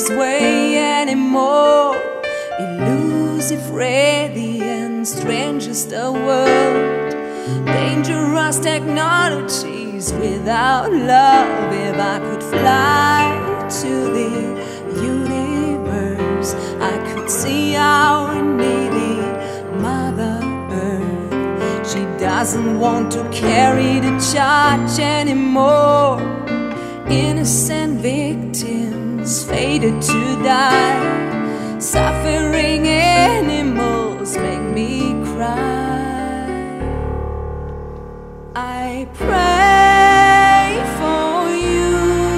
its way anymore. Elusive, radiant, strangest the world. Dangerous technologies without love. If I could fly to the universe, I could see our needy Mother Earth. She doesn't want to carry the charge anymore. Innocent victims fated to die. Suffering animals make me cry. I pray for you,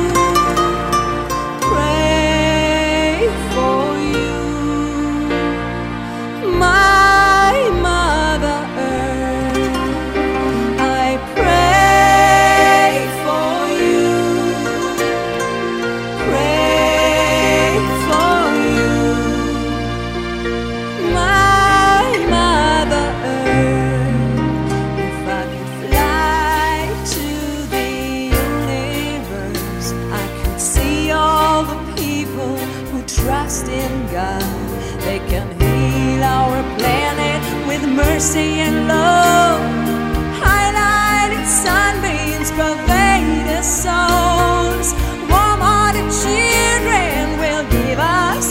pray for you, my Mother Earth. I pray for you, pray for you, my Mother Earth. If I could fly to the universe, I could see all the people who trust in God. They can heal our planet with mercy and love. Highlighted sunbeams pervade their souls. Warm-hearted children will give us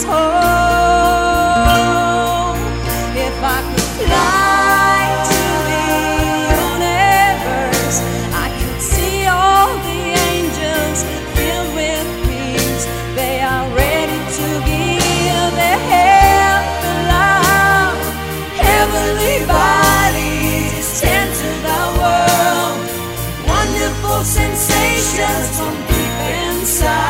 hope. If I could fly to the universe, I could see all the angels filled with peace. They are ready to give their heavenly love. Heavenly bodies tend to the world. Wonderful sensations from deep inside.